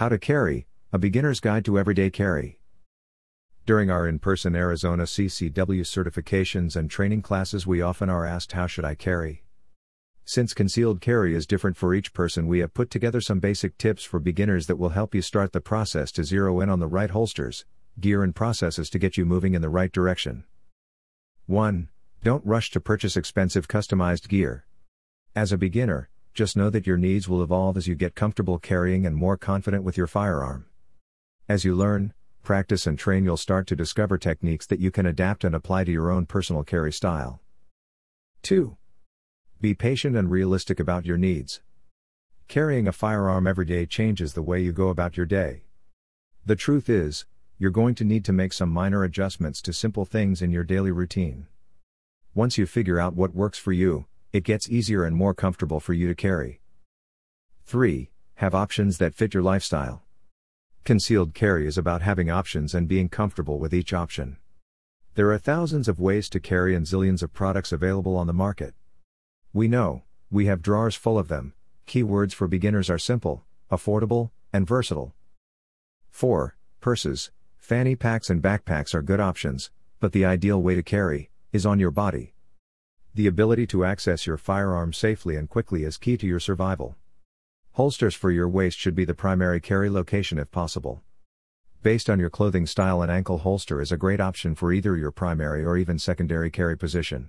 How to Carry, a Beginner's Guide to Everyday Carry. During our in-person Arizona CCW certifications and training classes, we often are asked, how should I carry? Since concealed carry is different for each person, we have put together some basic tips for beginners that will help you start the process to zero in on the right holsters, gear and processes to get you moving in the right direction. 1. Don't rush to purchase expensive customized gear. As a beginner, just know that your needs will evolve as you get comfortable carrying and more confident with your firearm. As you learn, practice and train, you'll start to discover techniques that you can adapt and apply to your own personal carry style. 2. Be patient and realistic about your needs. Carrying a firearm every day changes the way you go about your day. The truth is, you're going to need to make some minor adjustments to simple things in your daily routine. Once you figure out what works for you, it gets easier and more comfortable for you to carry. 3. Have options that fit your lifestyle. Concealed carry is about having options and being comfortable with each option. There are thousands of ways to carry and zillions of products available on the market. We know, we have drawers full of them. Keywords for beginners are simple, affordable, and versatile. 4. Purses, fanny packs and backpacks are good options, but the ideal way to carry is on your body. The ability to access your firearm safely and quickly is key to your survival. Holsters for your waist should be the primary carry location if possible. Based on your clothing style, an ankle holster is a great option for either your primary or even secondary carry position.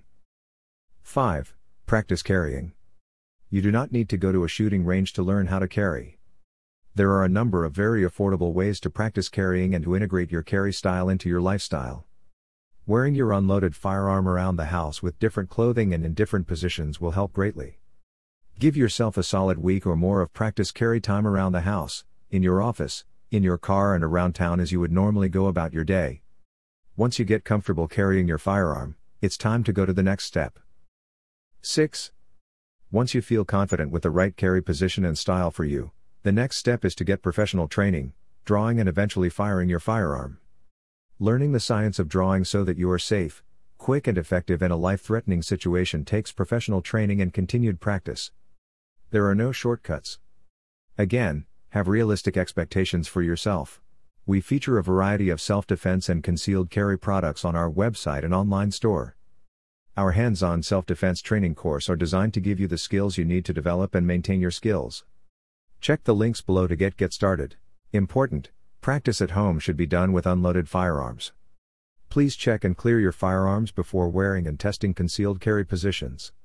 5. Practice carrying. You do not need to go to a shooting range to learn how to carry. There are a number of very affordable ways to practice carrying and to integrate your carry style into your lifestyle. Wearing your unloaded firearm around the house with different clothing and in different positions will help greatly. Give yourself a solid week or more of practice carry time around the house, in your office, in your car, and around town as you would normally go about your day. Once you get comfortable carrying your firearm, it's time to go to the next step. 6. Once you feel confident with the right carry position and style for you, the next step is to get professional training, drawing and eventually firing your firearm. Learning the science of drawing so that you are safe, quick and effective in a life-threatening situation takes professional training and continued practice. There are no shortcuts. Again, have realistic expectations for yourself. We feature a variety of self-defense and concealed carry products on our website and online store. Our hands-on self-defense training course are designed to give you the skills you need to develop and maintain your skills. Check the links below to get started. Important, practice at home should be done with unloaded firearms. Please check and clear your firearms before wearing and testing concealed carry positions.